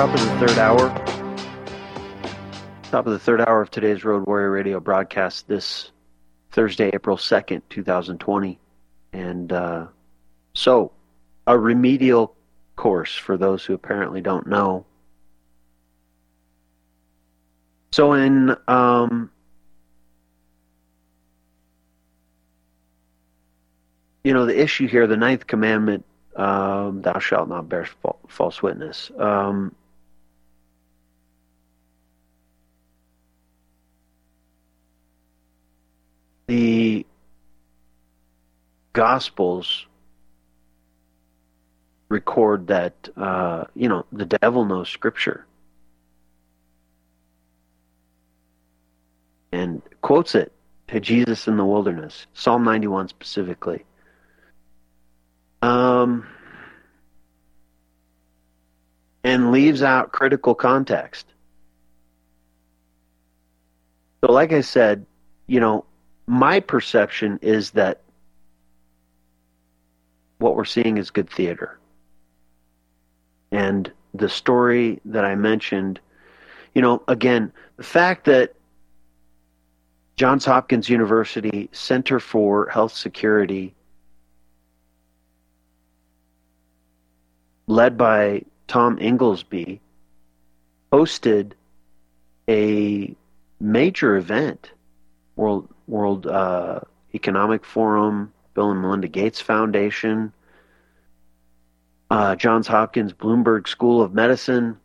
Top of the third hour. Top of the third hour of today's Road Warrior Radio broadcast this Thursday, April 2nd, 2020. And so, a remedial course for those who apparently don't know. So in the issue here, the ninth commandment, thou shalt not bear false witness. The Gospels record that, the devil knows Scripture and quotes it to Jesus in the wilderness, Psalm 91 specifically. And leaves out critical context. So like I said, my perception is that what we're seeing is good theater. And the story that I mentioned, again, the fact that Johns Hopkins University Center for Health Security, led by Tom Inglesby, hosted a major event, World Economic Forum, Bill and Melinda Gates Foundation, Johns Hopkins Bloomberg School of Medicine,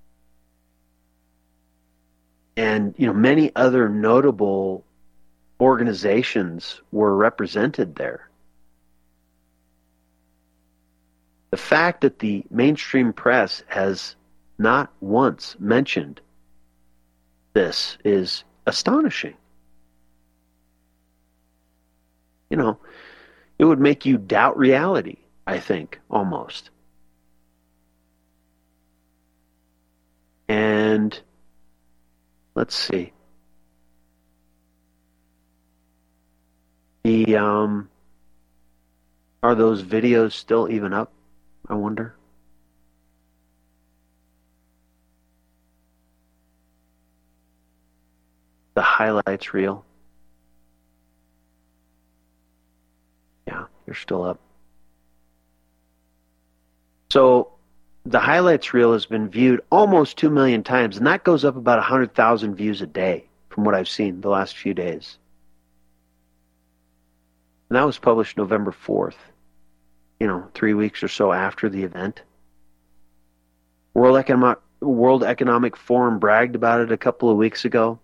and many other notable organizations were represented there. The fact that the mainstream press has not once mentioned this is astonishing. It would make you doubt reality, I think, almost. And let's see. Are those videos still even up, I wonder? The highlights reel. Yeah, they're still up. So the highlights reel has been viewed almost 2 million times, and that goes up about 100,000 views a day from what I've seen the last few days. And that was published November 4th, 3 weeks or so after the event. World Economic Forum bragged about it a couple of weeks ago.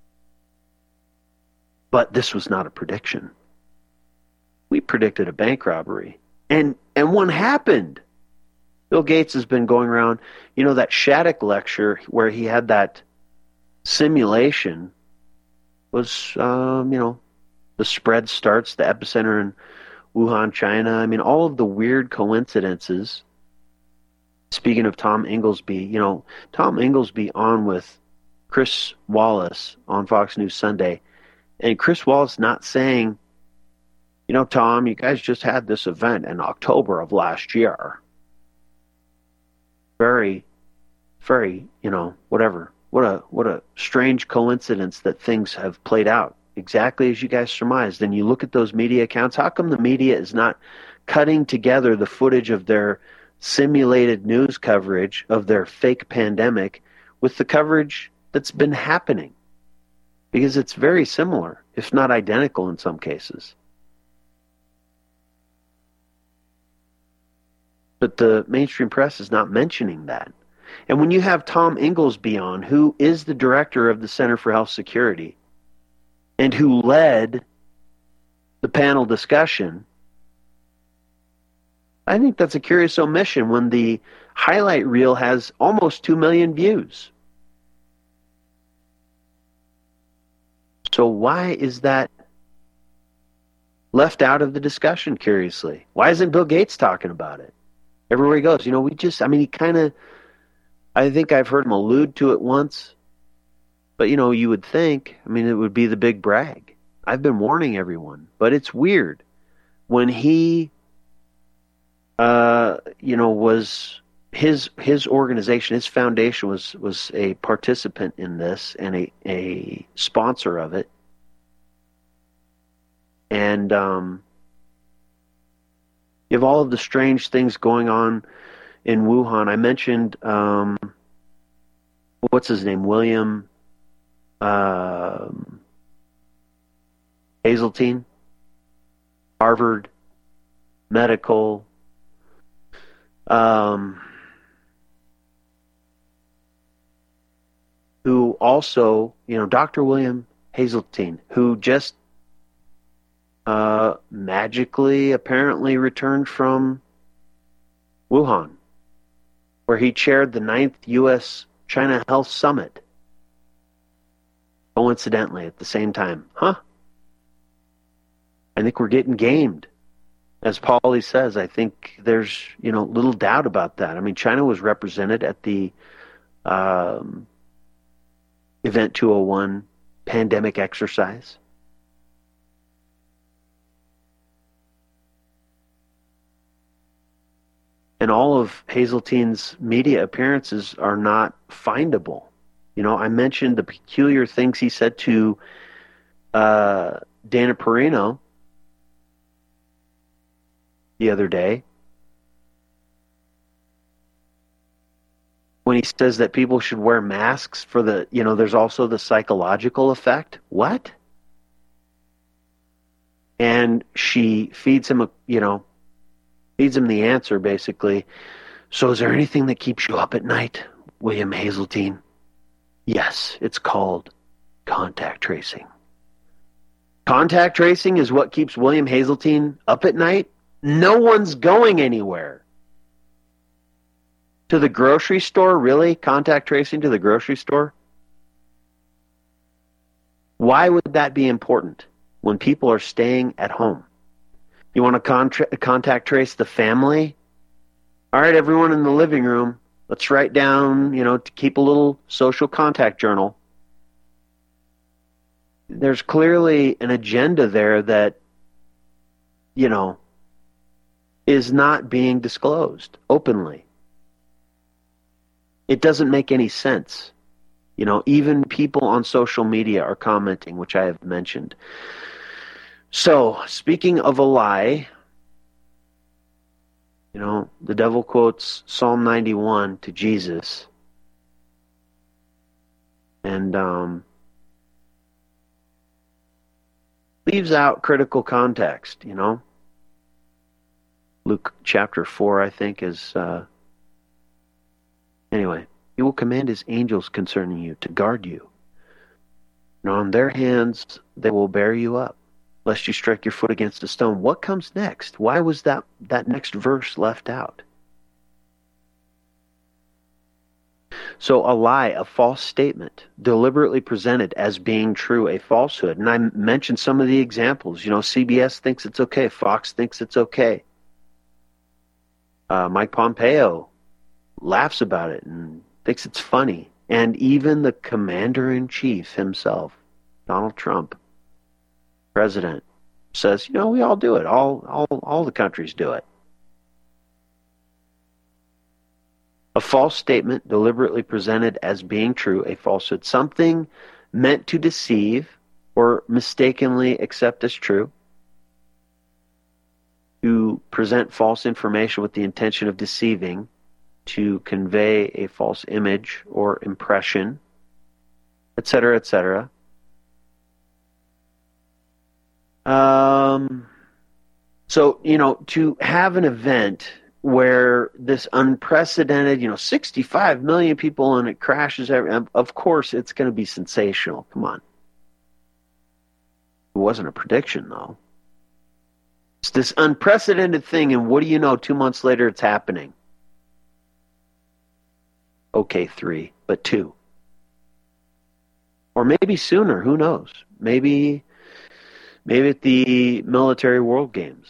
But this was not a prediction. We predicted a bank robbery. And one happened. Bill Gates has been going around, that Shattuck lecture where he had that simulation was, the spread starts, the epicenter in Wuhan, China. All of the weird coincidences. Speaking of Tom Inglesby, Tom Inglesby on with Chris Wallace on Fox News Sunday. And Chris Wallace not saying, Tom, you guys just had this event in October of last year. Very, very, whatever. What a strange coincidence that things have played out exactly as you guys surmised. And you look at those media accounts, how come the media is not cutting together the footage of their simulated news coverage of their fake pandemic with the coverage that's been happening? Because it's very similar, if not identical in some cases. But the mainstream press is not mentioning that. And when you have Tom Inglesby on, who is the director of the Center for Health Security, and who led the panel discussion, I think that's a curious omission when the highlight reel has almost 2 million views. So why is that left out of the discussion, curiously? Why isn't Bill Gates talking about it? Everywhere he goes, he kind of, I think I've heard him allude to it once, but you would think, it would be the big brag. I've been warning everyone, but it's weird. When he, was his organization, his foundation was a participant in this and a sponsor of it. And you have all of the strange things going on in Wuhan. I mentioned what's his name, William Hazeltine, Harvard Medical. Who also, Dr. William Hazeltine, who just magically apparently returned from Wuhan, where he chaired the 9th U.S.-China Health Summit, coincidentally at the same time. I think we're getting gamed. As Paulie says, I think there's, little doubt about that. I mean, China was represented at the Event 201 pandemic exercise. And all of Hazeltine's media appearances are not findable. I mentioned the peculiar things he said to Dana Perino the other day, when he says that people should wear masks for the, there's also the psychological effect. What? And she feeds him the answer, basically. So is there anything that keeps you up at night, William Hazeltine? Yes, it's called contact tracing. Contact tracing is what keeps William Hazeltine up at night? No one's going anywhere. To the grocery store, really? Contact tracing to the grocery store? Why would that be important when people are staying at home? You want to contact trace the family? All right, everyone in the living room, let's write down, to keep a little social contact journal. There's clearly an agenda there that, is not being disclosed openly. It doesn't make any sense. Even people on social media are commenting, which I have mentioned. So, speaking of a lie, the devil quotes Psalm 91 to Jesus. And leaves out critical context, Luke chapter 4, I think, is... Anyway, he will command his angels concerning you to guard you. And on their hands they will bear you up, lest you strike your foot against a stone. What comes next? Why was that next verse left out? So a lie, a false statement, deliberately presented as being true, a falsehood. And I mentioned some of the examples. CBS thinks it's okay. Fox thinks it's okay. Mike Pompeo laughs about it and thinks it's funny. And even the commander-in-chief himself, Donald Trump, president, says, we all do it. All the countries do it. A false statement deliberately presented as being true, a falsehood. Something meant to deceive or mistakenly accept as true. To present false information with the intention of deceiving, to convey a false image or impression, etc., etc. So, to have an event where this unprecedented, 65 million people and it crashes, of course it's going to be sensational. Come on. It wasn't a prediction, though. It's this unprecedented thing, and what do you know, 2 months later it's happening. Okay, 3, but 2. Or maybe sooner, who knows? Maybe at the Military World Games.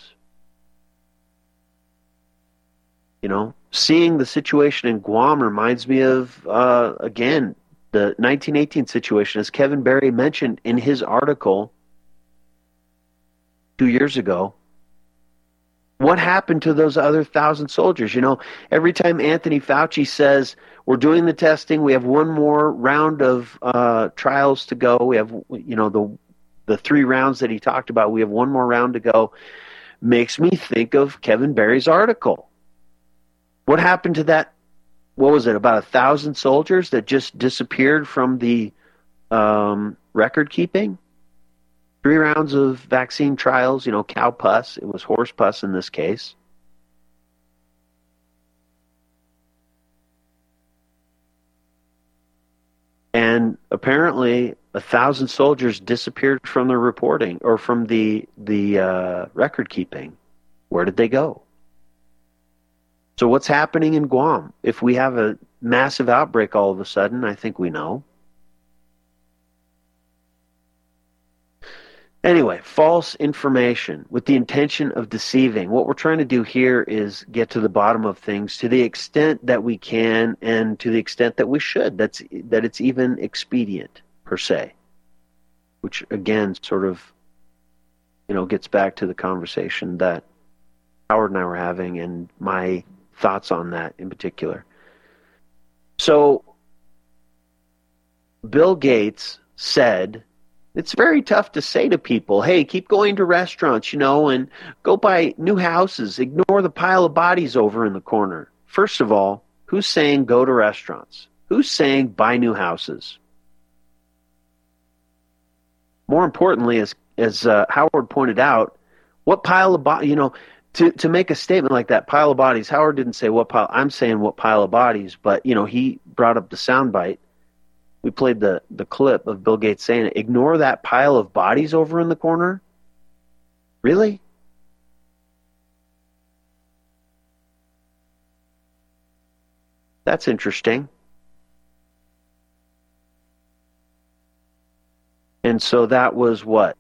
Seeing the situation in Guam reminds me of, again, the 1918 situation, as Kevin Barry mentioned in his article 2 years ago. What happened to those other 1,000 soldiers? Every time Anthony Fauci says we're doing the testing, we have one more round of trials to go. We have, the 3 rounds that he talked about. We have one more round to go. Makes me think of Kevin Barry's article. What happened to that? What was it? About 1,000 soldiers that just disappeared from the record keeping? 3 rounds of vaccine trials, cow pus. It was horse pus in this case. And apparently 1,000 soldiers disappeared from the reporting or from the record keeping. Where did they go? So what's happening in Guam? If we have a massive outbreak all of a sudden, I think we know. Anyway, false information with the intention of deceiving. What we're trying to do here is get to the bottom of things to the extent that we can and to the extent that we should. That it's even expedient, per se. Which, again, sort of, gets back to the conversation that Howard and I were having and my thoughts on that in particular. So, Bill Gates said, it's very tough to say to people, hey, keep going to restaurants, and go buy new houses. Ignore the pile of bodies over in the corner. First of all, who's saying go to restaurants? Who's saying buy new houses? More importantly, as Howard pointed out, what pile of bodies, to make a statement like that, pile of bodies, Howard didn't say what pile, I'm saying what pile of bodies, but, he brought up the soundbite. We played the clip of Bill Gates saying it. Ignore that pile of bodies over in the corner? Really? That's interesting. And so that was what?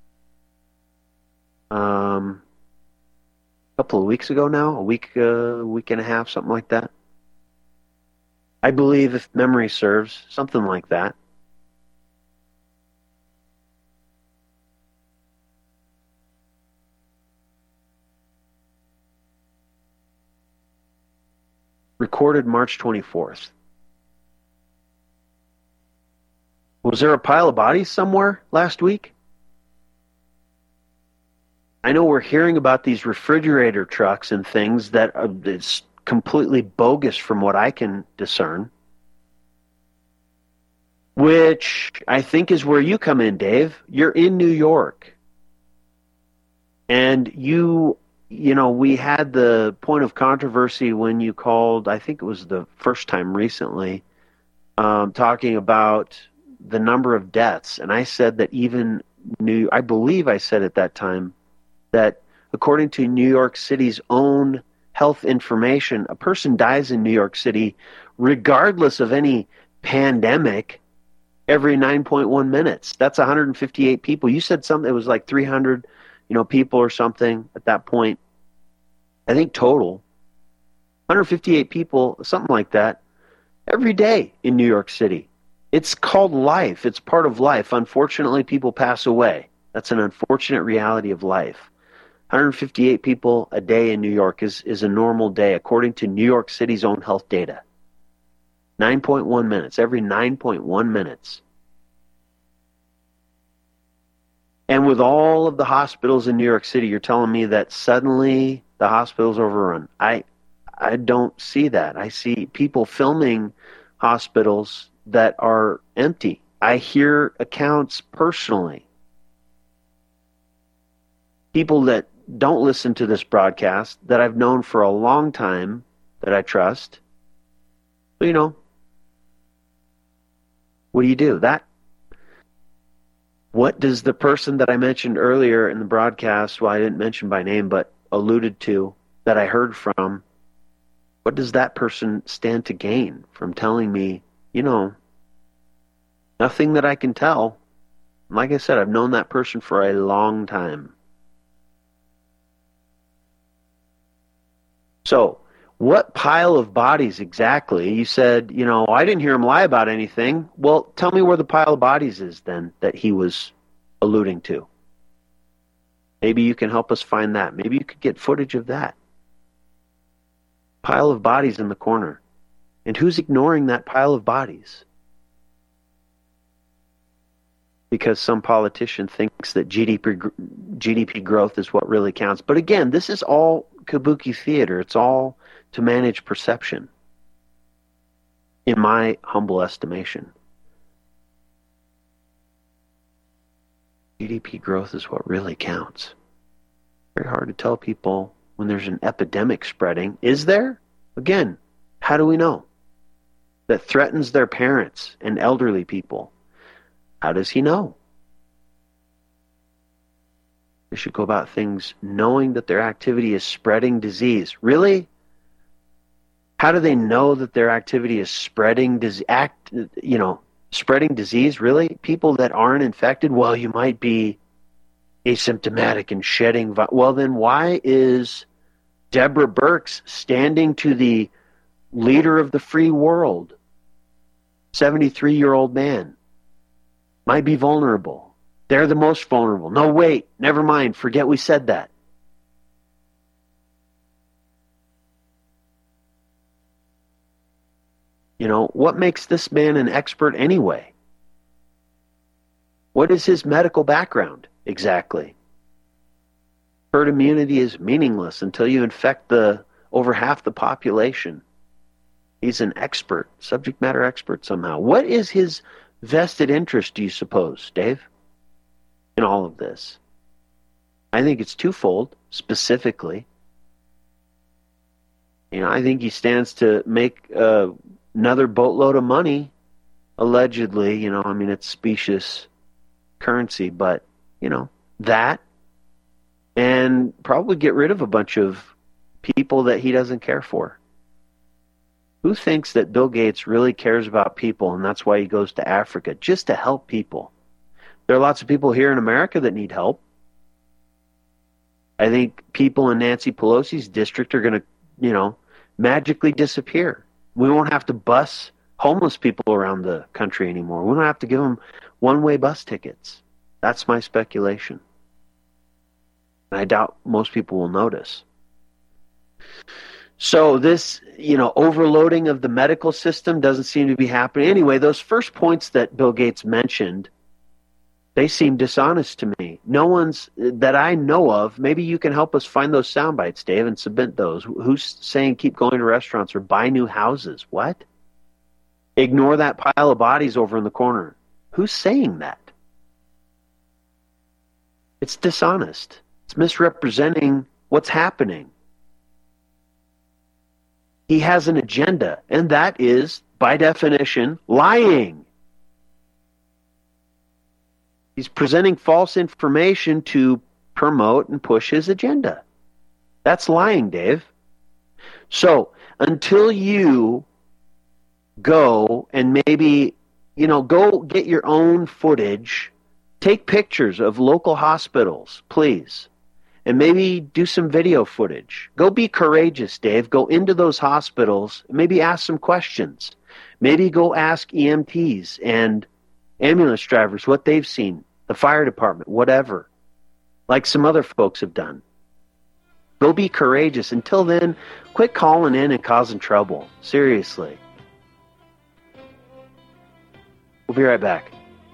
A couple of weeks ago now? A week and a half, something like that? I believe, if memory serves, something like that. Recorded March 24th. Was there a pile of bodies somewhere last week? I know we're hearing about these refrigerator trucks and things that it's completely bogus from what I can discern. Which I think is where you come in, Dave. You're in New York. And we had the point of controversy when you called, I think it was the first time recently, talking about the number of deaths. And I said that I believe I said at that time that according to New York City's own health information, a person dies in New York City regardless of any pandemic every 9.1 minutes. That's 158 people. You said something, it was like 300, people or something at that point. I think total. 158 people, something like that, every day in New York City. It's called life. It's part of life. Unfortunately, people pass away. That's an unfortunate reality of life. 158 people a day in New York is a normal day, according to New York City's own health data. 9.1 minutes, every 9.1 minutes. And with all of the hospitals in New York City, you're telling me that suddenly the hospital's overrun. I don't see that. I see people filming hospitals that are empty. I hear accounts personally. People that don't listen to this broadcast that I've known for a long time that I trust. What do you do? What does the person that I mentioned earlier in the broadcast, well, I didn't mention by name, but alluded to, that I heard from, what does that person stand to gain from telling me, nothing that I can tell? Like I said, I've known that person for a long time. So, what pile of bodies exactly? You said, I didn't hear him lie about anything. Well, tell me where the pile of bodies is then that he was alluding to. Maybe you can help us find that. Maybe you could get footage of that. Pile of bodies in the corner. And who's ignoring that pile of bodies? Because some politician thinks that GDP growth is what really counts. But again, this is all kabuki theater. It's all to manage perception, in my humble estimation. GDP growth is what really counts. Very hard to tell people when there's an epidemic spreading. Is there? Again, how do we know? That threatens their parents and elderly people. How does he know? They should go about things knowing that their activity is spreading disease. Really? How do they know that their activity is spreading spreading disease? Really? People that aren't infected? Well, you might be asymptomatic and shedding. Well, then why is Deborah Birx standing to the leader of the free world, 73-year-old man, might be vulnerable? They're the most vulnerable. No, wait, never mind. Forget we said that. What makes this man an expert anyway? What is his medical background exactly? Herd immunity is meaningless until you infect over half the population. He's an expert, subject matter expert somehow. What is his vested interest, do you suppose, Dave, in all of this? I think it's twofold, specifically. I think he stands to make another boatload of money, allegedly. It's specious currency, but, that, and probably get rid of a bunch of people that he doesn't care for. Who thinks that Bill Gates really cares about people, and that's why he goes to Africa, just to help people? There are lots of people here in America that need help. I think people in Nancy Pelosi's district are going to, magically disappear. We won't have to bus homeless people around the country anymore. We don't have to give them one-way bus tickets. That's my speculation. And I doubt most people will notice. So this, overloading of the medical system doesn't seem to be happening. Anyway, those first points that Bill Gates mentioned, they seem dishonest to me. No one's that I know of. Maybe you can help us find those sound bites, Dave, and submit those. Who's saying keep going to restaurants or buy new houses? What? Ignore that pile of bodies over in the corner. Who's saying that? It's dishonest. It's misrepresenting what's happening. He has an agenda, and that is, by definition, lying. He's presenting false information to promote and push his agenda. That's lying, Dave. So, until you go and maybe, go get your own footage, take pictures of local hospitals, please. And maybe do some video footage. Go be courageous, Dave. Go into those hospitals. Maybe ask some questions. Maybe go ask EMTs and ambulance drivers what they've seen. The fire department, whatever. Like some other folks have done. Go be courageous. Until then, quit calling in and causing trouble. Seriously. We'll be right back.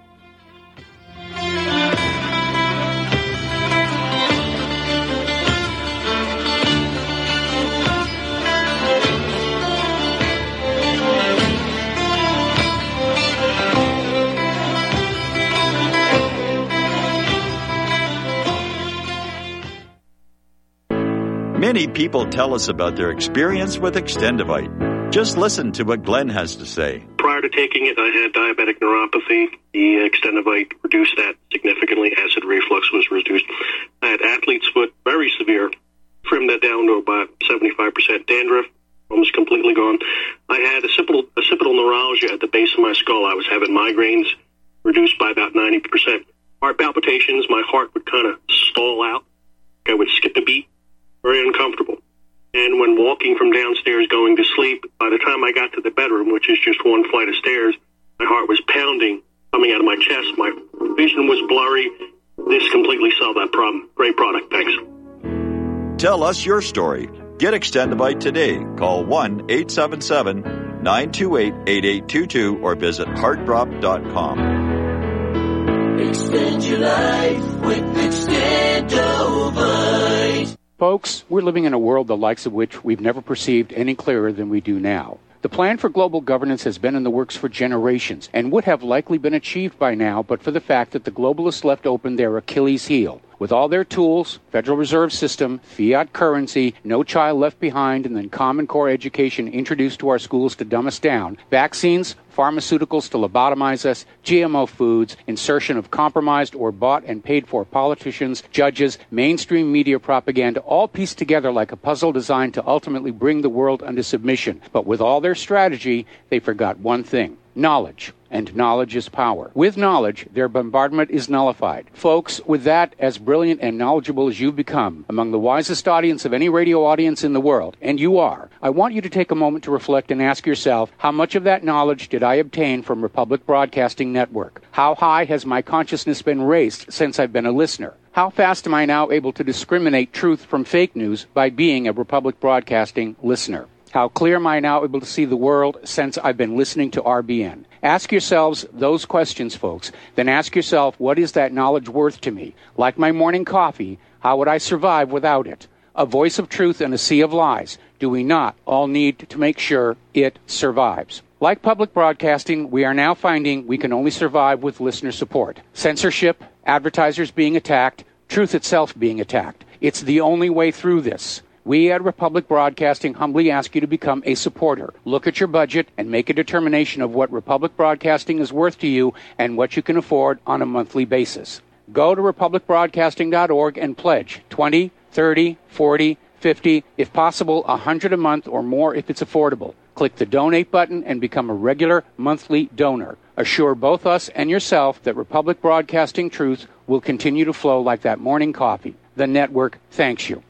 Many people tell us about their experience with Extendivite. Just listen to what Glenn has to say. Prior to taking it, I had diabetic neuropathy. The Extendivite reduced that significantly. Acid reflux was reduced. I had athlete's foot, very severe. Trimmed that down to about 75%. Dandruff, almost completely gone. I had occipital neuralgia at the base of my skull. I was having migraines, reduced by about 90%. Heart palpitations, my heart would kind of stall out. I would skip a beat. Very uncomfortable. And when walking from downstairs going to sleep, by the time I got to the bedroom, which is just one flight of stairs, my heart was pounding, coming out of my chest. My vision was blurry. This completely solved that problem. Great product. Thanks. Tell us your story. Get Extendivite today. Call 1-877-928-8822 or visit heartdrop.com. Extend your life with Extendivite. Folks, we're living in a world the likes of which we've never perceived any clearer than we do now. The plan for global governance has been in the works for generations and would have likely been achieved by now but for the fact that the globalists left open their Achilles heel. With all their tools, Federal Reserve System, fiat currency, no child left behind, and then Common Core education introduced to our schools to dumb us down, vaccines, pharmaceuticals to lobotomize us, GMO foods, insertion of compromised or bought and paid for politicians, judges, mainstream media propaganda, all pieced together like a puzzle designed to ultimately bring the world under submission. But with all their strategy, they forgot one thing: knowledge. And knowledge is power. With knowledge, their bombardment is nullified. Folks, with that, as brilliant and knowledgeable as you've become, among the wisest audience of any radio audience in the world, and you are, I want you to take a moment to reflect and ask yourself, how much of that knowledge did I obtain from Republic Broadcasting Network? How high has my consciousness been raised since I've been a listener? How fast am I now able to discriminate truth from fake news by being a Republic Broadcasting listener? How clear am I now able to see the world since I've been listening to RBN? Ask yourselves those questions, folks. Then ask yourself, what is that knowledge worth to me? Like my morning coffee, how would I survive without it? A voice of truth in a sea of lies. Do we not all need to make sure it survives? Like public broadcasting, we are now finding we can only survive with listener support. Censorship, advertisers being attacked, truth itself being attacked. It's the only way through this. We at Republic Broadcasting humbly ask you to become a supporter. Look at your budget and make a determination of what Republic Broadcasting is worth to you and what you can afford on a monthly basis. Go to republicbroadcasting.org and pledge $20, $30, $40, $50, if possible, $100 a month or more if it's affordable. Click the donate button and become a regular monthly donor. Assure both us and yourself that Republic Broadcasting truth will continue to flow like that morning coffee. The network thanks you.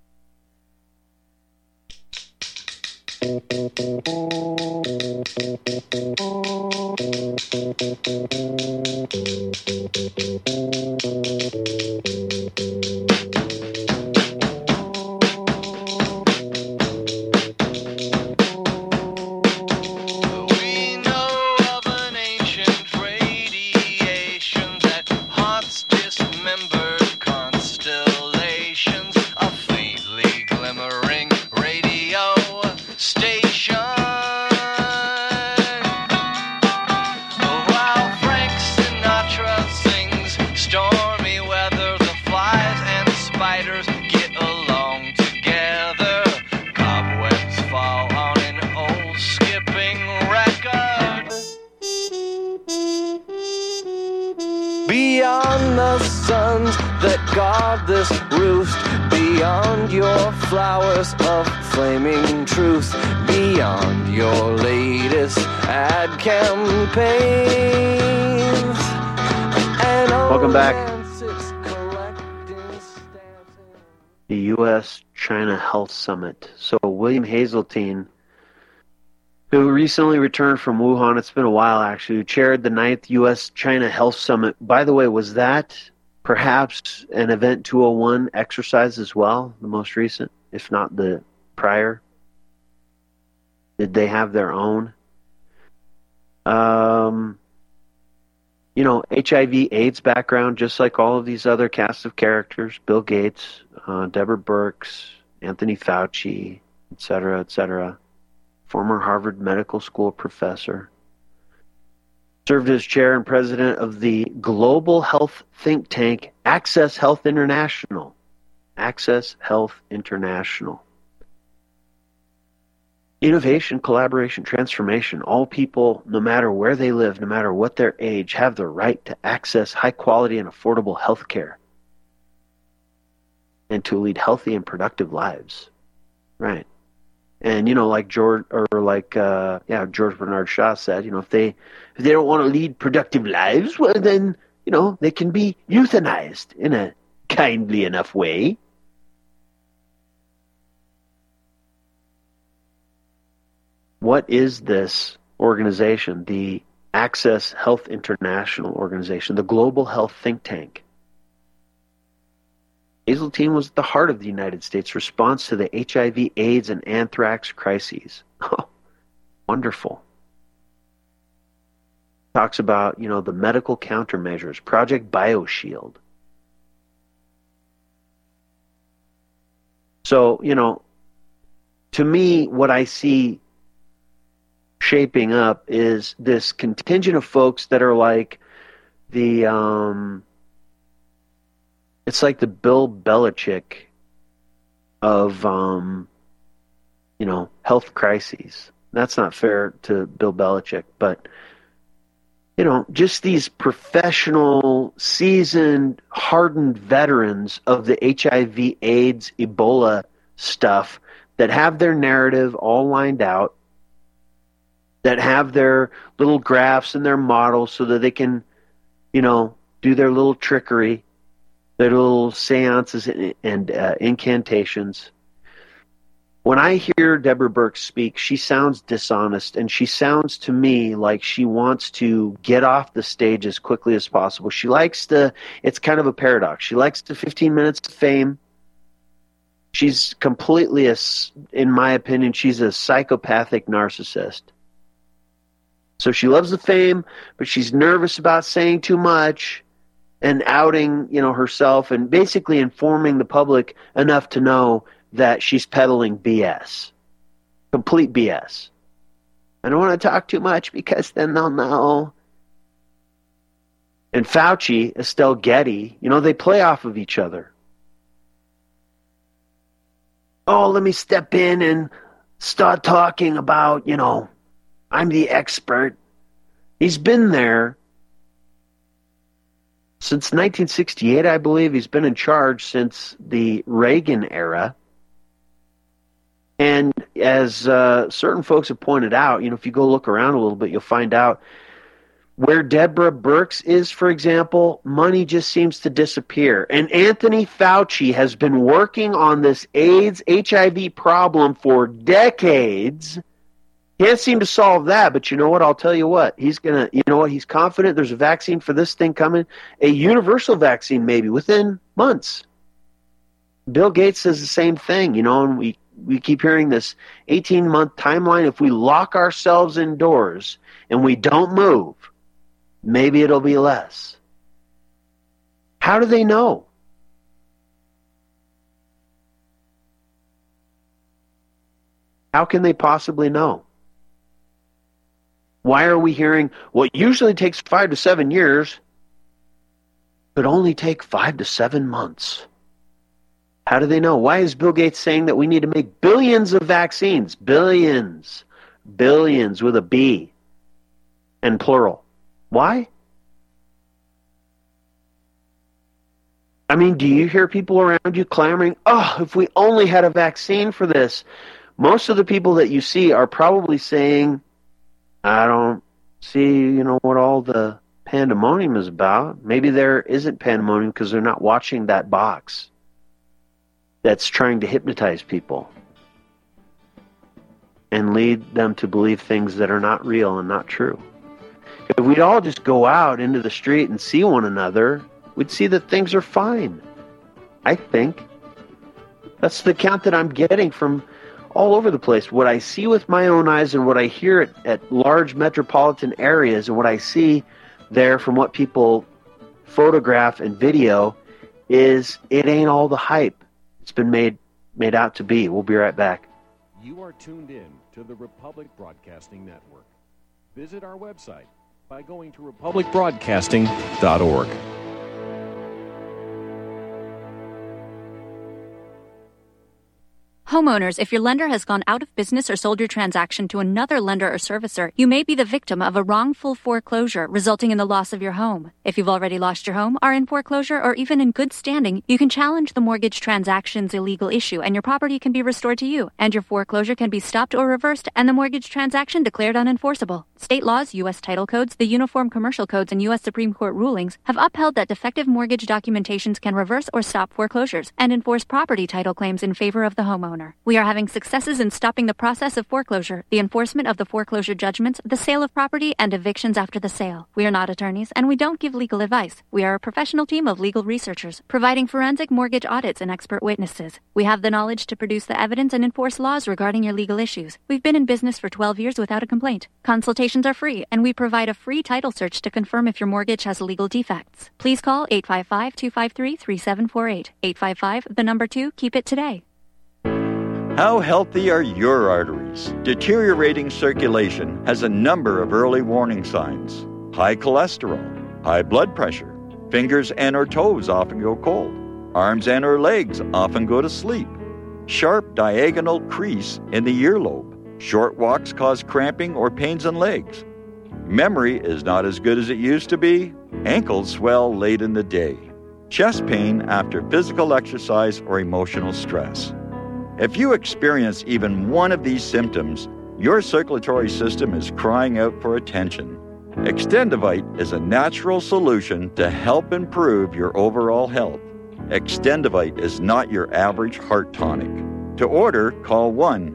Beyond the suns that guard this roost, beyond your flowers of flaming truth, beyond your latest ad campaigns. Welcome back. The U.S.-China Health Summit. So William Hazeltine, who recently returned from Wuhan, it's been a while actually, who chaired the 9th U.S.-China Health Summit. By the way, was that perhaps an Event 201 exercise as well, the most recent, if not the prior? Did they have their own? HIV AIDS background, just like all of these other cast of characters, Bill Gates, Deborah Birx, Anthony Fauci, et cetera, former Harvard Medical School professor, served as chair and president of the global health think tank Access Health International. Access Health International. Innovation, collaboration, transformation. All people, no matter where they live, no matter what their age, have the right to access high quality and affordable health care and to lead healthy and productive lives. Right. And like George Bernard Shaw said, if they don't want to lead productive lives, well then, they can be euthanized in a kindly enough way. What is this organization, the Access Health International organization, the global health think tank? Hazeltine was at the heart of the United States response to the HIV, AIDS, and anthrax crises. Oh, wonderful. Talks about, the medical countermeasures, Project BioShield. So, to me, what I see shaping up is this contingent of folks that are like it's like the Bill Belichick of, health crises. That's not fair to Bill Belichick, but, just these professional, seasoned, hardened veterans of the HIV, AIDS, Ebola stuff that have their narrative all lined out, that have their little graphs and their models so that they can, do their little trickery, their little seances and incantations. When I hear Deborah Birx speak, she sounds dishonest, and she sounds to me like she wants to get off the stage as quickly as possible. She likes it's kind of a paradox. She likes the 15 minutes of fame. She's completely, in my opinion, she's a psychopathic narcissist. So she loves the fame, but she's nervous about saying too much and outing, herself and basically informing the public enough to know that she's peddling BS. Complete BS. I don't want to talk too much because then they'll know. And Fauci, Estelle Getty, they play off of each other. Oh, let me step in and start talking about, I'm the expert. He's been there since 1968, I believe. He's been in charge since the Reagan era. And as certain folks have pointed out, if you go look around a little bit, you'll find out where Deborah Birx is, for example, money just seems to disappear. And Anthony Fauci has been working on this AIDS, HIV problem for decades. Can't seem to solve that, but you know what? I'll tell you what. He's he's confident there's a vaccine for this thing coming, a universal vaccine maybe within months. Bill Gates says the same thing, and we keep hearing this 18-month timeline. If we lock ourselves indoors and we don't move, maybe it'll be less. How do they know? How can they possibly know? Why are we hearing what usually takes 5 to 7 years could only take 5 to 7 months? How do they know? Why is Bill Gates saying that we need to make billions of vaccines? Billions. Billions with a B and plural. Why? I mean, do you hear people around you clamoring, oh, if we only had a vaccine for this? Most of the people that you see are probably saying, I don't see, what all the pandemonium is about. Maybe there isn't pandemonium because they're not watching that box that's trying to hypnotize people and lead them to believe things that are not real and not true. If we'd all just go out into the street and see one another, we'd see that things are fine. I think. That's the count that I'm getting from all over the place. What I see with my own eyes and what I hear at large metropolitan areas and what I see there from what people photograph and video is it ain't all the hype it's been made out to be. We'll be right back. You are tuned in to the Republic Broadcasting Network. Visit our website by going to republicbroadcasting.org. Homeowners, if your lender has gone out of business or sold your transaction to another lender or servicer, you may be the victim of a wrongful foreclosure, resulting in the loss of your home. If you've already lost your home, are in foreclosure, or even in good standing, you can challenge the mortgage transaction's illegal issue, and your property can be restored to you, and your foreclosure can be stopped or reversed, and the mortgage transaction declared unenforceable. State laws, U.S. title codes, the Uniform Commercial Codes, and U.S. Supreme Court rulings have upheld that defective mortgage documentations can reverse or stop foreclosures and enforce property title claims in favor of the homeowner. homeowner. We are having successes in stopping the process of foreclosure, the enforcement of the foreclosure judgments, the sale of property, and evictions after the sale. We are not attorneys, and we don't give legal advice. We are a professional team of legal researchers, providing forensic mortgage audits and expert witnesses. We have the knowledge to produce the evidence and enforce laws regarding your legal issues. We've been in business for 12 years without a complaint. Consultations are free, and we provide a free title search to confirm if your mortgage has legal defects. Please call 855-253-3748. 855, the number 2, keep it today. How healthy are your arteries? Deteriorating circulation has a number of early warning signs. High cholesterol, high blood pressure, fingers and or toes often go cold, arms and or legs often go to sleep, sharp diagonal crease in the earlobe, short walks cause cramping or pains in legs, memory is not as good as it used to be, ankles swell late in the day, chest pain after physical exercise or emotional stress. If you experience even one of these symptoms, your circulatory system is crying out for attention. Extendivite is a natural solution to help improve your overall health. Extendivite is not your average heart tonic. To order, call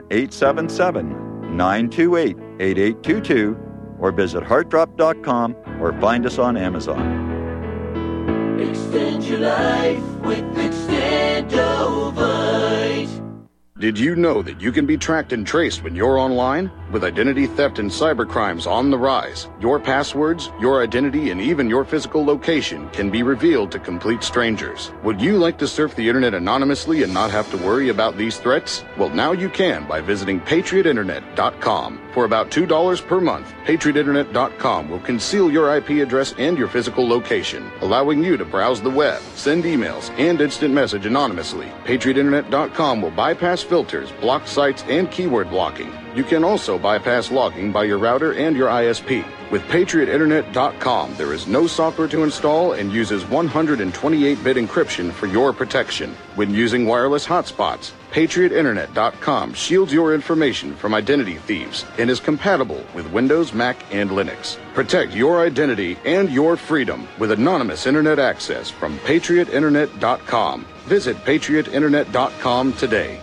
1-877-928-8822 or visit heartdrop.com or find us on Amazon. Extend your life with Extendovite. Did you know that you can be tracked and traced when you're online? With identity theft and cybercrimes on the rise, your passwords, your identity, and even your physical location can be revealed to complete strangers. Would you like to surf the internet anonymously and not have to worry about these threats? Well, now you can by visiting patriotinternet.com. For about $2 per month, patriotinternet.com will conceal your IP address and your physical location, allowing you to browse the web, send emails, and instant message anonymously. patriotinternet.com will bypass filters, block sites, and keyword blocking. You can also bypass logging by your router and your ISP. With patriotinternet.com, there is no software to install and uses 128-bit encryption for your protection. When using wireless hotspots, patriotinternet.com shields your information from identity thieves and is compatible with Windows, Mac, and Linux. Protect your identity and your freedom with anonymous internet access from patriotinternet.com. Visit patriotinternet.com today.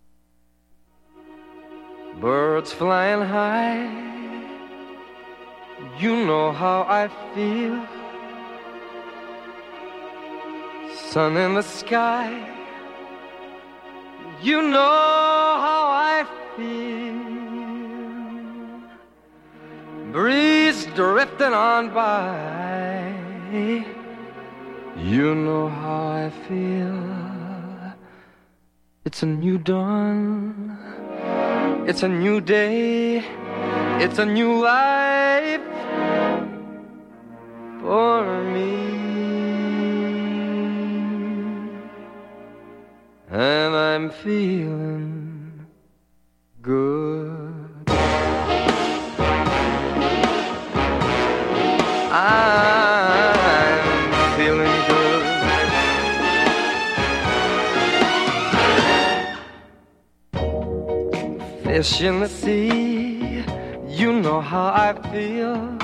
Birds flying high, you know how I feel. Sun in the sky, you know how I feel. Breeze drifting on by, you know how I feel. It's a new dawn, it's a new day, it's a new life for me. And I'm feeling good. I'm feeling good. Fish in the sea, you know how I feel.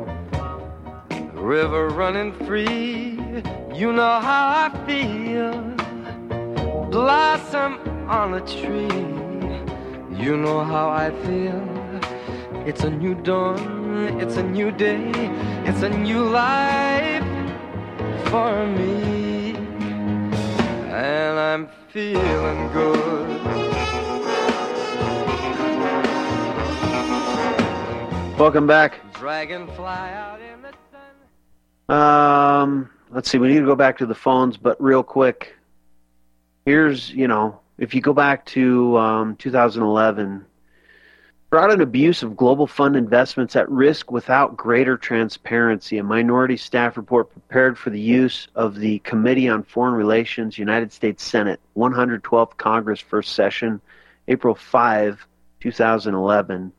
River running free, you know how I feel. Blossom on a tree, you know how I feel. It's a new dawn, it's a new day, it's a new life for me. And I'm feeling good. Welcome back. Dragonfly out in the sun. Let's see, we need to go back to the phones, but real quick, here's, if you go back to 2011, brought an abuse of global fund investments at risk without greater transparency. A minority staff report prepared for the use of the Committee on Foreign Relations, United States Senate, 112th Congress, first session, April 5, 2011.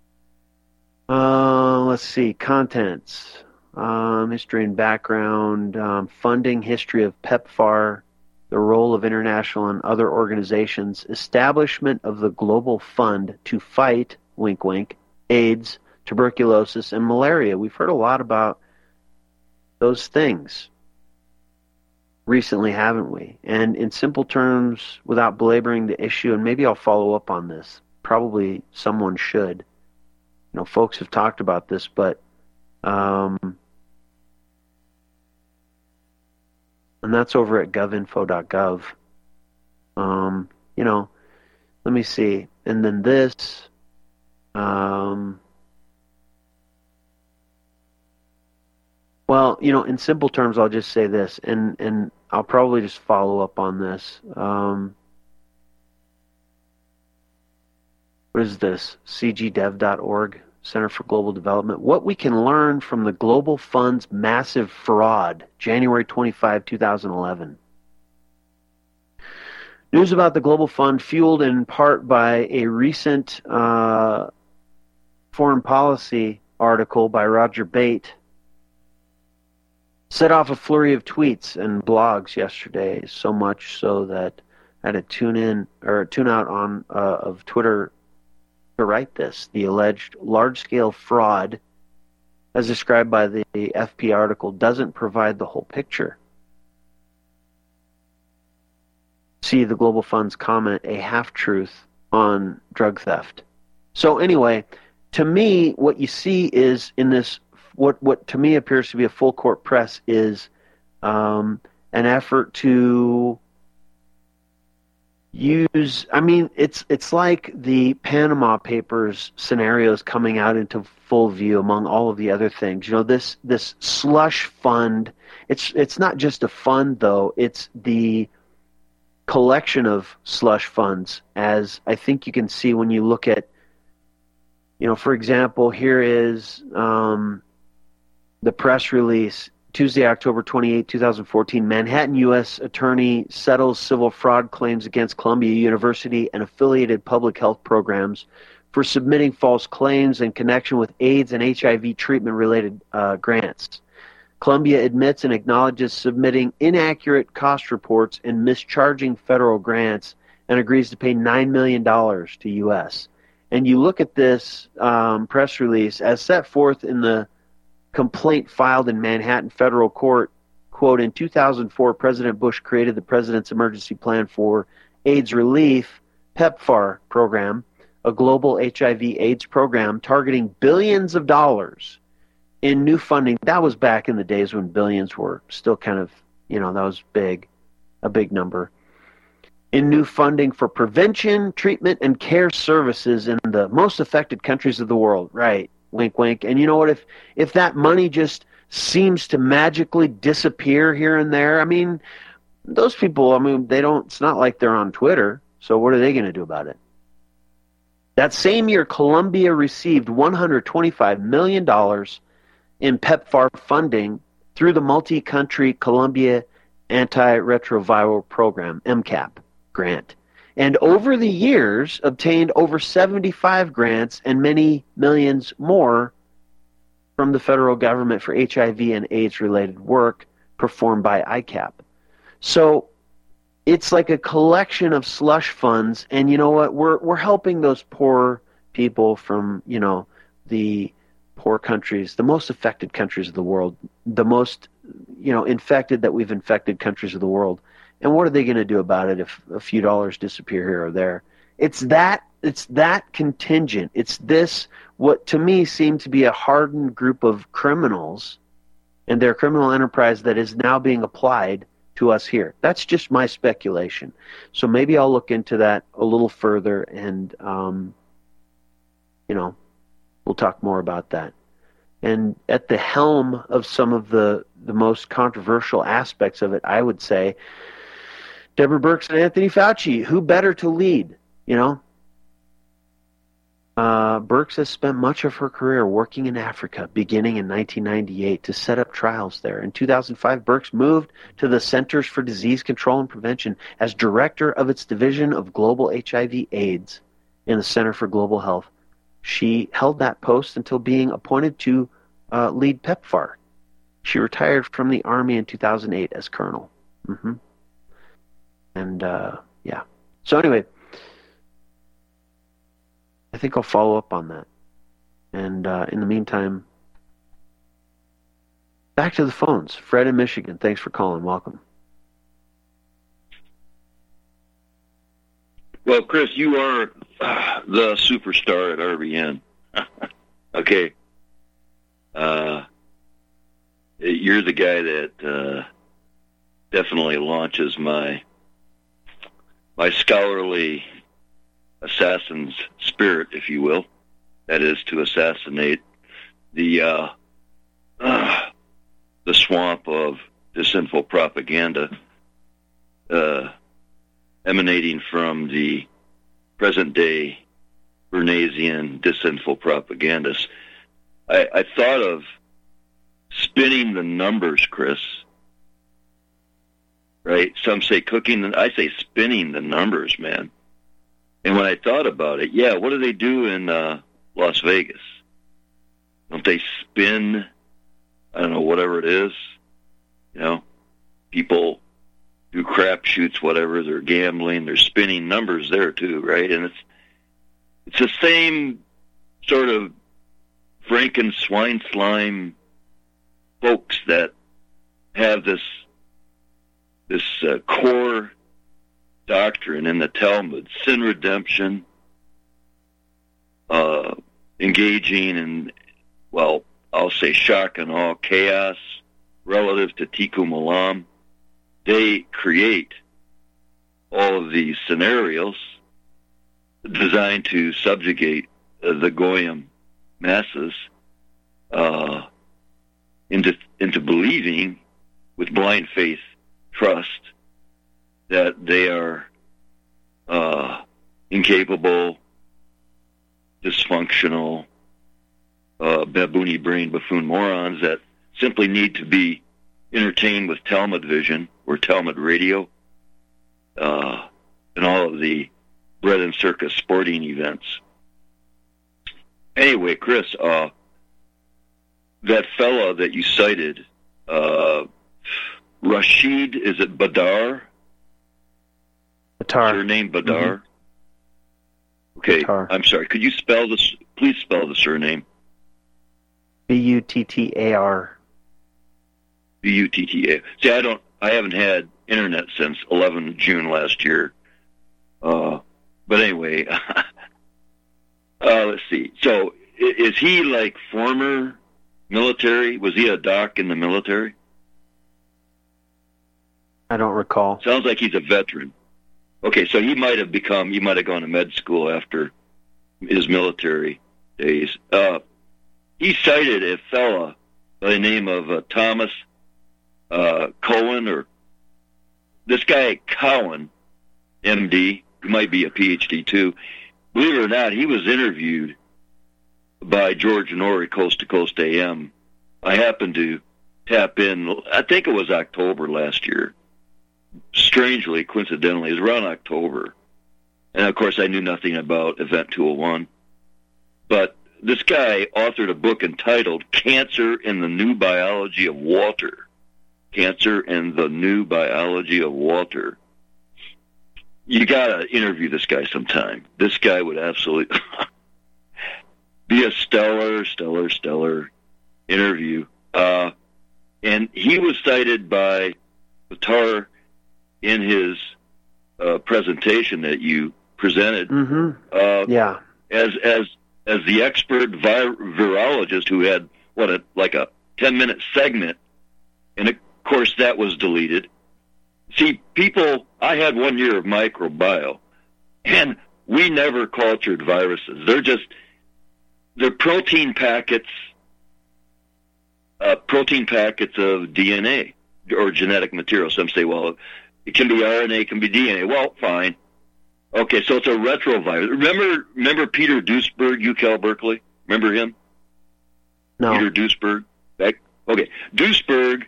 Let's see, contents, history and background, funding, history of PEPFAR, the role of international and other organizations, establishment of the Global Fund to fight, wink wink, AIDS, tuberculosis, and malaria. We've heard a lot about those things. recently, haven't we? And in simple terms, without belaboring the issue, and maybe I'll follow up on this, probably someone should. Folks have talked about this, but and that's over at govinfo.gov. Let me see. And then this, in simple terms, I'll just say this, and I'll probably just follow up on this. What is this? cgdev.org, Center for Global Development. What we can learn from the Global Fund's massive fraud, January 25, 2011. News about the Global Fund, fueled in part by a recent foreign policy article by Roger Bate, set off a flurry of tweets and blogs yesterday, so much so that I had to tune out on of Twitter to write this. The alleged large-scale fraud, as described by the FP article, doesn't provide the whole picture. See the Global Fund's comment, a half-truth on drug theft. So anyway, to me, what you see is in this, what to me appears to be a full court press is an effort to use, it's like the Panama Papers scenarios coming out into full view among all of the other things. This slush fund, it's not just a fund though, it's the collection of slush funds, as I think you can see when you look at, for example, here is the press release, Tuesday, October 28, 2014, Manhattan U.S. Attorney settles civil fraud claims against Columbia University and affiliated public health programs for submitting false claims in connection with AIDS and HIV treatment-related grants. Columbia admits and acknowledges submitting inaccurate cost reports and mischarging federal grants and agrees to pay $9 million to U.S. And you look at this press release, as set forth in the complaint filed in Manhattan federal court, quote, in 2004, President Bush created the President's Emergency Plan for AIDS Relief, PEPFAR program, a global HIV/AIDS program targeting billions of dollars in new funding. That was back in the days when billions were still kind of, that was a big number. In new funding for prevention, treatment, and care services in the most affected countries of the world. Right, wink, wink. And you know what? If that money just seems to magically disappear here and there, those people, they don't, it's not like they're on Twitter, so what are they going to do about it? That same year, Columbia received $125 million in PEPFAR funding through the multi-country Columbia Antiretroviral Program, MCAP, grant. And over the years, obtained over 75 grants and many millions more from the federal government for HIV and AIDS-related work performed by ICAP. So it's like a collection of slush funds, and you know what? We're helping those poor people from, the poor countries, the most affected countries of the world, the most, infected that we've infected countries of the world. And what are they going to do about it if a few dollars disappear here or there? It's that contingent. It's this, what to me seemed to be a hardened group of criminals and their criminal enterprise that is now being applied to us here. That's just my speculation. So maybe I'll look into that a little further and, we'll talk more about that. And at the helm of some of the most controversial aspects of it, I would say, Deborah Birx and Anthony Fauci, who better to lead, Birx has spent much of her career working in Africa, beginning in 1998 to set up trials there. In 2005, Birx moved to the Centers for Disease Control and Prevention as director of its division of global HIV/AIDS in the Center for Global Health. She held that post until being appointed to lead PEPFAR. She retired from the Army in 2008 as colonel. And, yeah. So anyway, I think I'll follow up on that. And in the meantime, back to the phones. Fred in Michigan, thanks for calling. Welcome. Well, Chris, you are the superstar at RBN. Okay. You're the guy that definitely launches my scholarly assassin's spirit, if you will. That is to assassinate the swamp of disinfo propaganda emanating from the present-day Bernaysian disinfo propagandists. I thought of spinning the numbers, Chris. Right? Some say cooking, I say spinning the numbers, man. And when I thought about it, yeah, what do they do in Las Vegas? Don't they spin, I don't know, whatever it is? You know, people do crapshoots, whatever, they're gambling, they're spinning numbers there too, right? And it's the same sort of Franken swine slime folks that have this core doctrine in the Talmud, sin redemption, engaging in, well, I'll say shock and awe, chaos relative to Tikkun Olam. They create all of these scenarios designed to subjugate the Goyim masses into believing with blind faith trust that they are incapable, dysfunctional, baboony brain buffoon morons that simply need to be entertained with Talmud vision or Talmud radio and all of the bread and circus sporting events. Anyway, Chris, that fella that you cited, Rashid, is it Badar? Badar. Is your name Badar? Mm-hmm. Okay, Badar. I'm sorry. Could you spell this? Please spell the surname. Buttar. Butta. See, I haven't had internet since 11 June last year. But anyway, let's see. So, is he like former military? Was he a doc in the military? I don't recall. Sounds like he's a veteran. Okay, so he might have gone to med school after his military days. He cited a fella by the name of Thomas Cohen, or this guy Cowan, MD, who might be a PhD too. Believe it or not, he was interviewed by George Norrie, Coast to Coast AM. I happened to tap in, I think it was October last year. Strangely, coincidentally, it was around October. And of course, I knew nothing about Event 201. But this guy authored a book entitled Cancer and the New Biology of Water. Cancer and the New Biology of Water. You gotta interview this guy sometime. This guy would absolutely be a stellar interview. And he was cited by Buttar in his presentation that you presented. Mm-hmm. As the expert virologist who had like a 10-minute segment, and of course that was deleted. See, people, I had 1 year of microbiome, and we never cultured viruses. They're protein packets of DNA or genetic material. Some say, well, it can be RNA, it can be DNA. Well, fine. Okay, so it's a retrovirus. Remember Peter Duesberg, UCal Berkeley? Remember him? No. Peter Duesberg? Okay, Duesberg.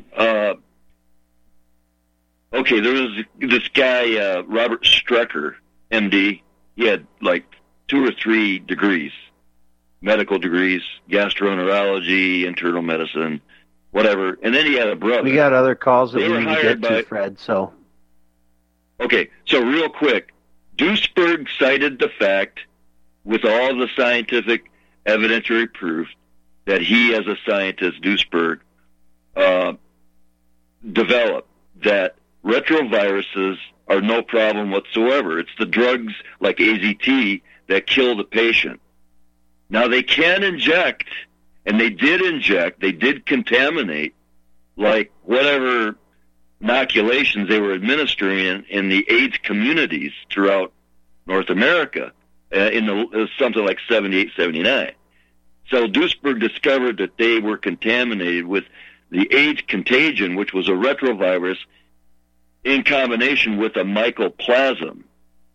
Okay, there was this guy, Robert Strecker, MD. He had like 2 or 3 degrees, medical degrees, gastroenterology, internal medicine, whatever. And then he had a brother. We got other calls that we need to get to, Fred, so. Okay, so real quick, Duesberg cited the fact, with all the scientific evidentiary proof, that he, as a scientist, Duesberg, developed that retroviruses are no problem whatsoever. It's the drugs like AZT that kill the patient. Now, they can inject, and they did contaminate, like whatever inoculations they were administering in the AIDS communities throughout North America in something like 78, 79. So Duisberg discovered that they were contaminated with the AIDS contagion, which was a retrovirus in combination with a mycoplasm.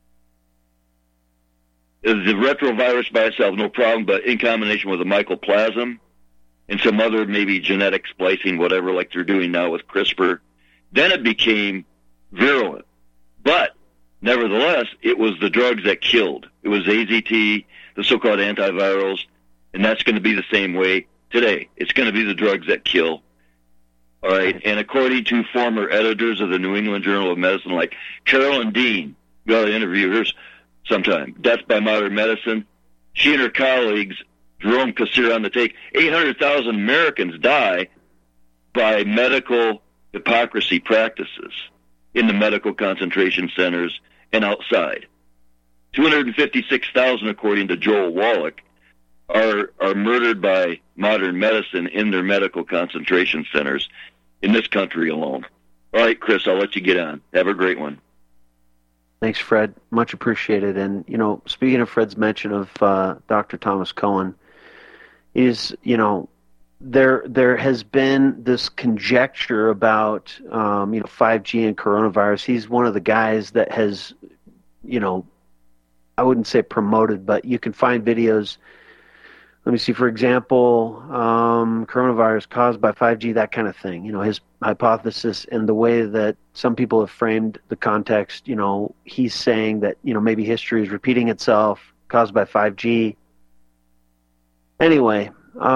The retrovirus by itself, no problem, but in combination with a mycoplasm and some other maybe genetic splicing, whatever, like they're doing now with CRISPR, then it became virulent. But nevertheless, it was the drugs that killed. It was AZT, the so-called antivirals, and that's going to be the same way today. It's going to be the drugs that kill. All right, and according to former editors of the New England Journal of Medicine, like Carolyn Dean, you ought to interview her sometime, Death by Modern Medicine, she and her colleagues, Jerome Kassir on the take, 800,000 Americans die by medical hypocrisy practices in the medical concentration centers and outside. 256,000, according to Joel Wallach, are murdered by modern medicine in their medical concentration centers in this country alone. All right, Chris, I'll let you get on. Have a great one. Thanks, Fred. Much appreciated. And, speaking of Fred's mention of Dr. Thomas Cohen, there has been this conjecture about, 5G and coronavirus. He's one of the guys that has, I wouldn't say promoted, but you can find videos. Let me see, for example, coronavirus caused by 5G, that kind of thing. His hypothesis and the way that some people have framed the context, he's saying that, maybe history is repeating itself, caused by 5G. Anyway,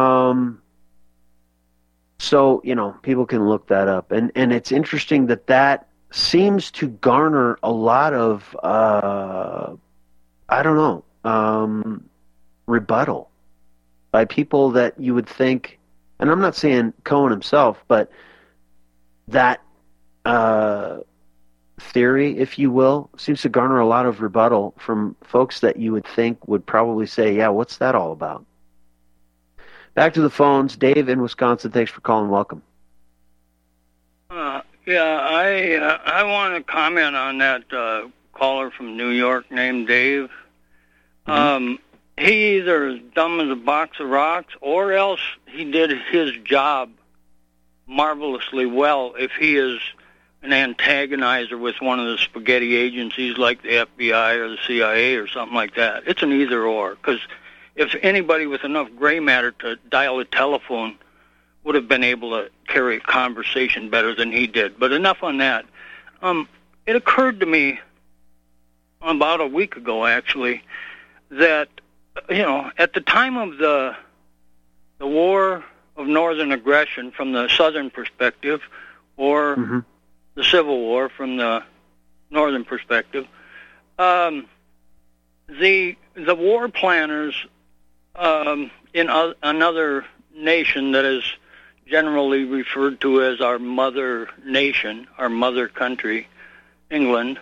so, people can look that up. And it's interesting that seems to garner a lot of, rebuttal by people that you would think, and I'm not saying Cohen himself, but that theory, if you will, seems to garner a lot of rebuttal from folks that you would think would probably say, yeah, what's that all about? Back to the phones. Dave in Wisconsin, thanks for calling. Welcome. I want to comment on that caller from New York named Dave. Mm-hmm. He either is dumb as a box of rocks, or else he did his job marvelously well if he is an antagonizer with one of the spaghetti agencies like the FBI or the CIA or something like that. It's an either-or, because if anybody with enough gray matter to dial a telephone would have been able to carry a conversation better than he did. But enough on that. It occurred to me about a week ago, actually, that at the time of the war of northern aggression from the southern perspective, or mm-hmm. the Civil War from the northern perspective, the war planners in another nation that is generally referred to as our mother nation, our mother country, England,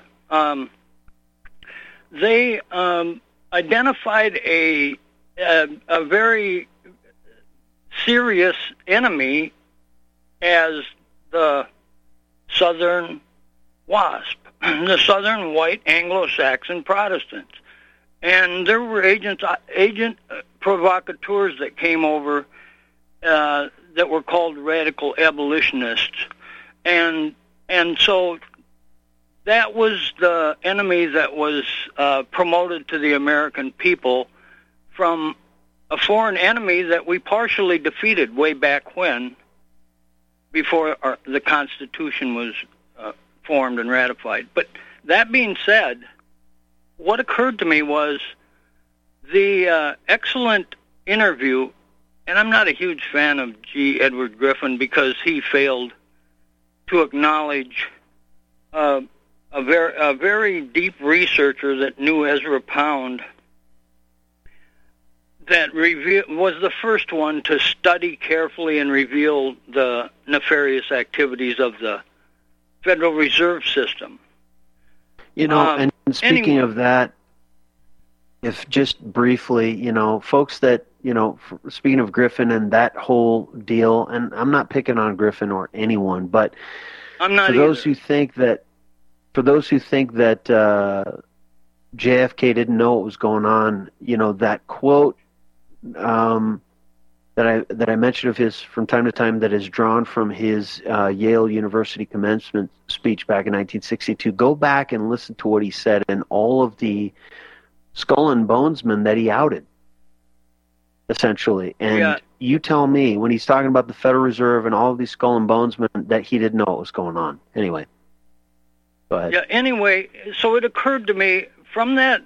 they identified a very serious enemy as the Southern WASP, the Southern White Anglo-Saxon Protestants. And there were agent provocateurs that came over that were called radical abolitionists. And so that was the enemy that was promoted to the American people from a foreign enemy that we partially defeated way back when, before the Constitution was formed and ratified. But that being said, what occurred to me was the excellent interview, and I'm not a huge fan of G. Edward Griffin because he failed to acknowledge a very deep researcher that knew Ezra Pound, that was the first one to study carefully and reveal the nefarious activities of the Federal Reserve System. You know, and speaking of that, if just briefly, you know, folks that, you know, speaking of Griffin and that whole deal, and I'm not picking on Griffin or anyone, but I'm not for those who think that JFK didn't know what was going on, you know, that quote that I mentioned of his from time to time that is drawn from his Yale University commencement speech back in 1962. Go back and listen to what he said and all of the skull and bonesmen that he outed, essentially. And you tell me, when he's talking about the Federal Reserve and all of these skull and bonesmen, that he didn't know what was going on. Anyway, go ahead. Yeah. Anyway, so it occurred to me from that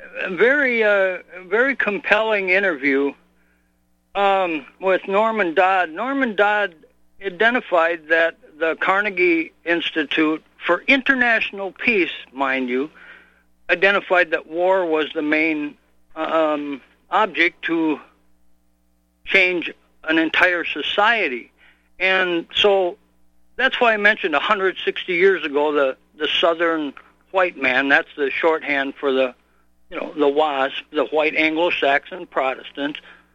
very compelling interview with Norman Dodd. Norman Dodd identified that the Carnegie Institute for International Peace, mind you, identified that war was the main object to change an entire society. And so that's why I mentioned 160 years ago the Southern white man. That's the shorthand for the WASP, the white Anglo-Saxon Protestants.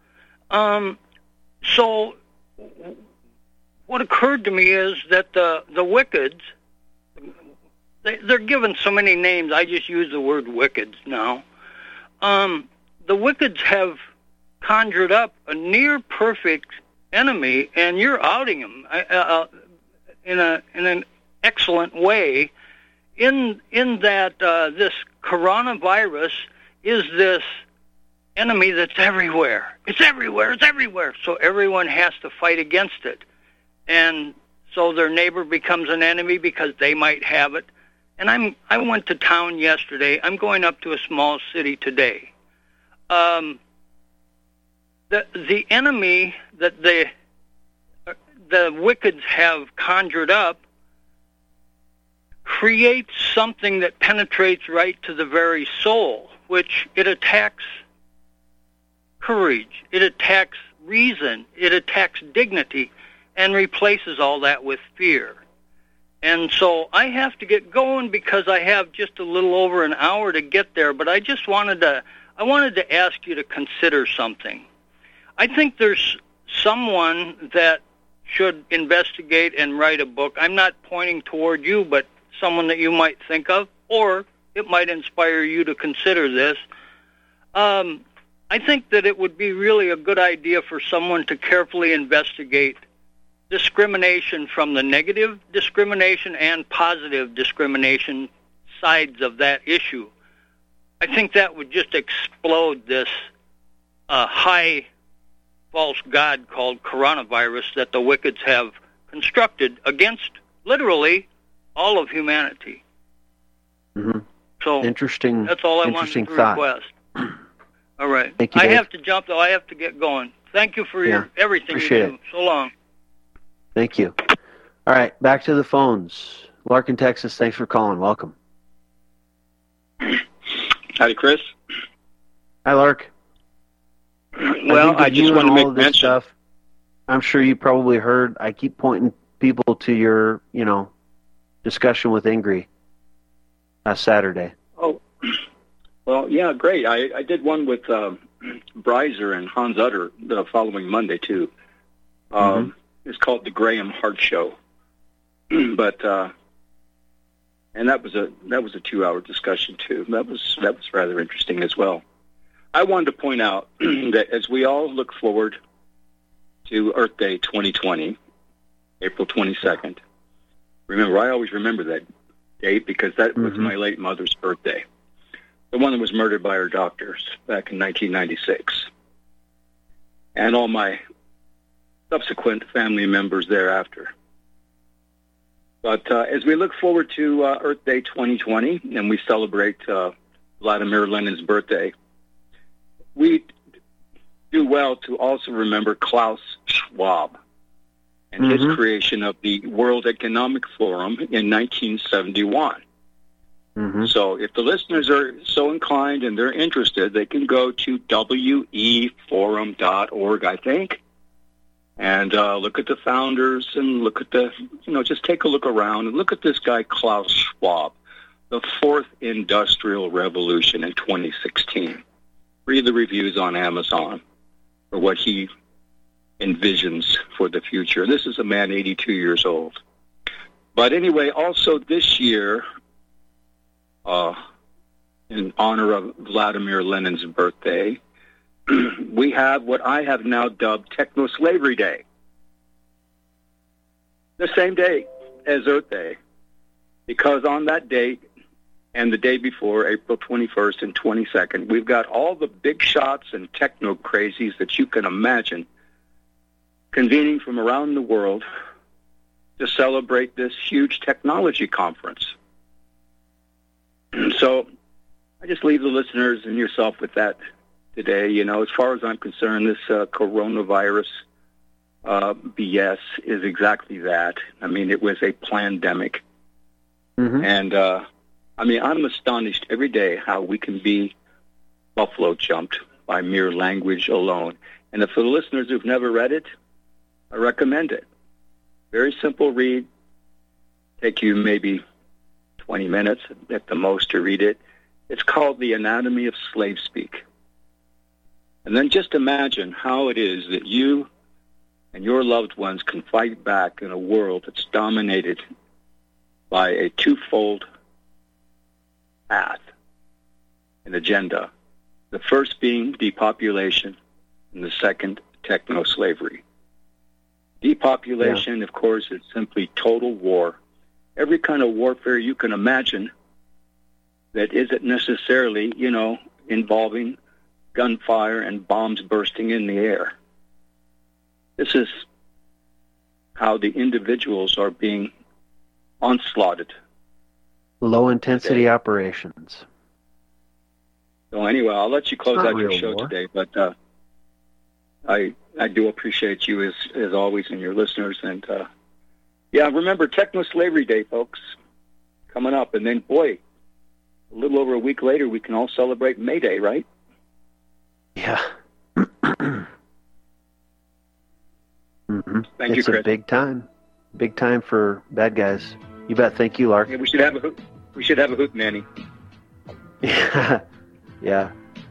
So what occurred to me is that the Wickeds, they're given so many names, I just use the word Wickeds now. The Wickeds have conjured up a near-perfect enemy, and you're outing them in an excellent way, in that this coronavirus is this enemy that's everywhere. It's everywhere. It's everywhere. So everyone has to fight against it. And so their neighbor becomes an enemy because they might have it. And I went to town yesterday. I'm going up to a small city today. The enemy that the Wickeds have conjured up creates something that penetrates right to the very soul, which it attacks courage, it attacks reason, it attacks dignity, and replaces all that with fear. And so I have to get going because I have just a little over an hour to get there, but I just wanted to ask you to consider something. I think there's someone that should investigate and write a book. I'm not pointing toward you, but someone that you might think of, or it might inspire you to consider this. I think that it would be really a good idea for someone to carefully investigate discrimination from the negative discrimination and positive discrimination sides of that issue. I think that would just explode this high false god called coronavirus that the Wickeds have constructed against literally all of humanity. Mm-hmm. So interesting. That's all I wanted to request. All right. Thank you, I Dave. have to jump, though. I have to get going. Thank you for everything Appreciate you do. it. So long. Thank you. All right, back to the phones. Lark in Texas, thanks for calling. Welcome. Howdy, Chris. Hi, Lark. Well, I just want to make mention. Stuff, I'm sure you probably heard. I keep pointing people to your, discussion with Ingrid last Saturday. Oh, well, yeah, great. I did one with Breiser and Hans Utter the following Monday too. It's called the Graham Hart Show, but and that was a 2-hour discussion too. That was rather interesting as well. I wanted to point out that as we all look forward to Earth Day 2020, April 22nd. Remember, I always remember that date because that was my late mother's birthday. The one that was murdered by her doctors back in 1996. And all my subsequent family members thereafter. But as we look forward to Earth Day 2020, and we celebrate Vladimir Lenin's birthday, we do well to also remember Klaus Schwab and his creation of the World Economic Forum in 1971. So if the listeners are so inclined and they're interested, they can go to weforum.org, I think, and look at the founders and look at just take a look around and look at this guy, Klaus Schwab. the fourth industrial revolution in 2016. Read the reviews on Amazon for what he envisions for the future. This is a man 82 years old. But anyway, also this year, in honor of Vladimir Lenin's birthday, we have what I have now dubbed Techno-Slavery Day. The same day as Earth Day, because on that date and the day before, April 21st and 22nd, we've got all the big shots and techno-crazies that you can imagine convening from around the world to celebrate this huge technology conference. So I just leave the listeners and yourself with that today. You know, as far as I'm concerned, this coronavirus BS is exactly that. I mean, it was a plandemic. Mm-hmm. And, I mean, I'm astonished every day how we can be buffalo jumped by mere language alone. And for the listeners who've never read it, I recommend it. Very simple read. Take you maybe 20 minutes at the most to read it. It's called The Anatomy of Slave Speak. And then just imagine how it is that you and your loved ones can fight back in a world that's dominated by a twofold path, an agenda. The first being depopulation, and the second, techno-slavery. Depopulation, of course, is simply total war. Every kind of warfare you can imagine that isn't necessarily, you know, involving gunfire and bombs bursting in the air. This is how the individuals are being onslaughted. Low-intensity operations. So anyway, I'll let you close out your show today, but I do appreciate you as always and your listeners. And, yeah, remember Techno-Slavery Day, folks, coming up. And then, boy, a little over a week later, we can all celebrate May Day, right? Yeah. Mm-hmm. Thank you, Chris. It's a big time. Big time for bad guys. You bet. Thank you, Lark. Yeah, we should have a hoot, Manny. Yeah. Yeah.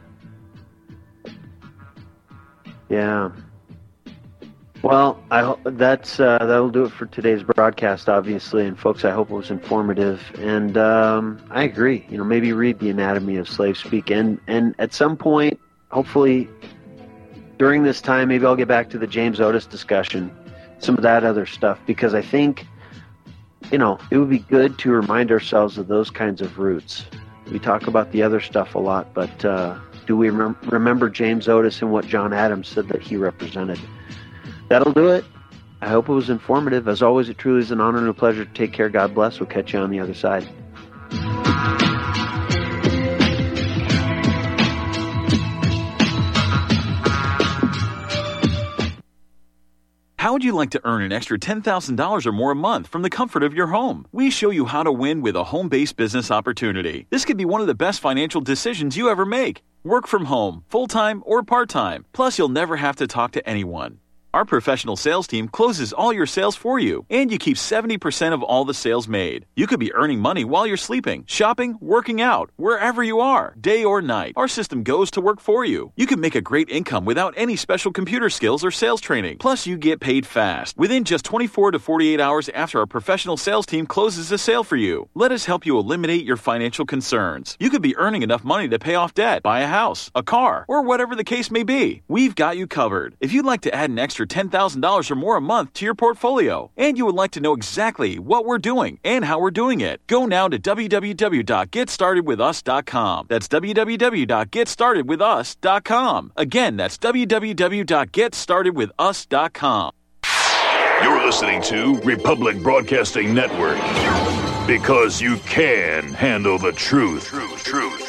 Yeah. Well, that'll do it for today's broadcast, obviously. And folks, I hope it was informative. And I agree. You know, maybe read The Anatomy of Slave Speak. And at some point, hopefully, during this time, maybe I'll get back to the James Otis discussion, some of that other stuff, because I think, you know, it would be good to remind ourselves of those kinds of roots. We talk about the other stuff a lot, but do we remember James Otis and what John Adams said that he represented? That'll do it. I hope it was informative. As always, it truly is an honor and a pleasure. Take care. God bless. We'll catch you on the other side. How would you like to earn an extra $10,000 or more a month from the comfort of your home? We show you how to win with a home-based business opportunity. This could be one of the best financial decisions you ever make. Work from home, full-time or part-time. Plus, you'll never have to talk to anyone. Our professional sales team closes all your sales for you, and you keep 70% of all the sales made. You could be earning money while you're sleeping, shopping, working out, wherever you are, day or night. Our system goes to work for you. You can make a great income without any special computer skills or sales training. Plus, you get paid fast, within just 24 to 48 hours after our professional sales team closes a sale for you. Let us help you eliminate your financial concerns. You could be earning enough money to pay off debt, buy a house, a car, or whatever the case may be. We've got you covered. If you'd like to add an extra $10,000 or more a month to your portfolio, and you would like to know exactly what we're doing and how we're doing it, go now to www.getstartedwithus.com. That's www.getstartedwithus.com. Again, that's www.getstartedwithus.com. You're listening to Republic Broadcasting Network, because you can handle the truth.